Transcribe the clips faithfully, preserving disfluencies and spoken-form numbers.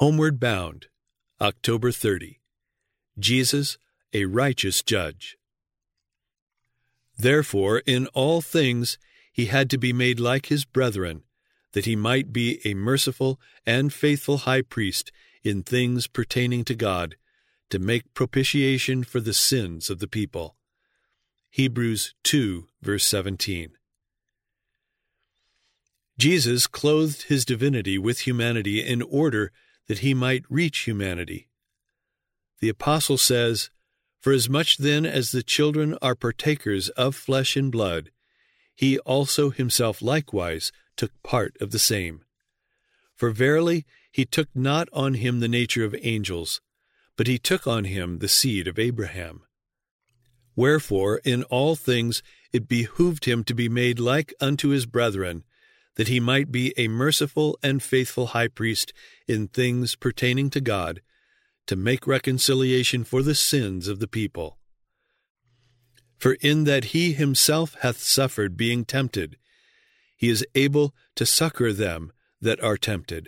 Homeward Bound, October thirtieth. Jesus, a righteous judge. Therefore, in all things he had to be made like his brethren, that he might be a merciful and faithful high priest in things pertaining to God, to make propitiation for the sins of the people. Hebrews two, verse seventeen. Jesus clothed his divinity with humanity in order that he might reach humanity. The apostle says, "For as much then as the children are partakers of flesh and blood, he also himself likewise took part of the same. For verily he took not on him the nature of angels, but he took on him the seed of Abraham. Wherefore in all things it behooved him to be made like unto his brethren, that he might be a merciful and faithful high priest in things pertaining to God, to make reconciliation for the sins of the people. For in that he himself hath suffered being tempted, he is able to succor them that are tempted."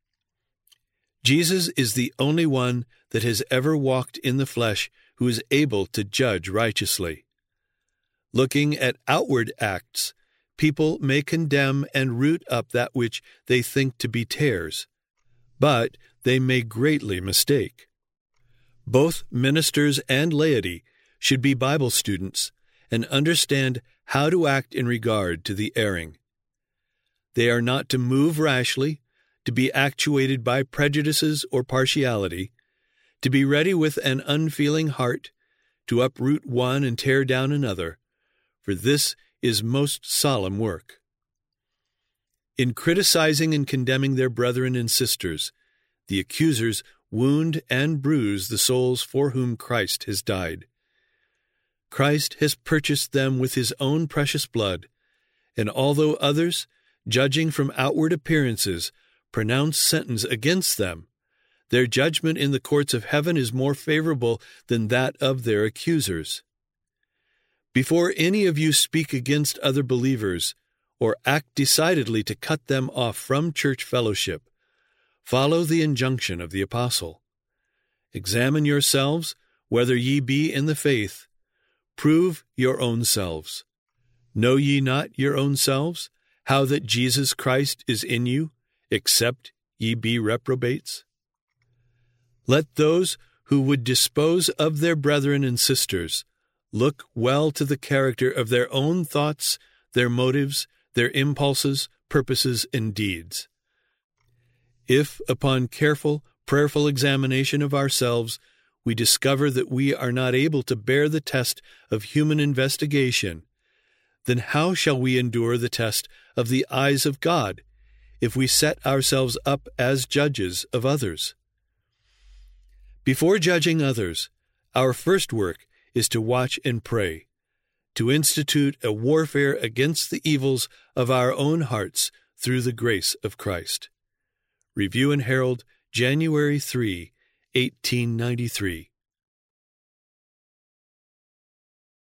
Jesus is the only one that has ever walked in the flesh who is able to judge righteously. Looking at outward acts, people may condemn and root up that which they think to be tares, but they may greatly mistake. Both ministers and laity should be Bible students and understand how to act in regard to the erring. They are not to move rashly, to be actuated by prejudices or partiality, to be ready with an unfeeling heart, to uproot one and tear down another, for this is most solemn work. In criticizing and condemning their brethren and sisters, the accusers wound and bruise the souls for whom Christ has died. Christ has purchased them with his own precious blood, and although others, judging from outward appearances, pronounce sentence against them, their judgment in the courts of heaven is more favorable than that of their accusers. Before any of you speak against other believers, or act decidedly to cut them off from church fellowship, follow the injunction of the apostle. Examine yourselves whether ye be in the faith. Prove your own selves. Know ye not your own selves, how that Jesus Christ is in you, except ye be reprobates? Let those who would dispose of their brethren and sisters look well to the character of their own thoughts, their motives, their impulses, purposes, and deeds. If, upon careful, prayerful examination of ourselves, we discover that we are not able to bear the test of human investigation, then how shall we endure the test of the eyes of God if we set ourselves up as judges of others? Before judging others, our first work is to watch and pray, to institute a warfare against the evils of our own hearts through the grace of Christ. Review and Herald, January third, eighteen ninety-three.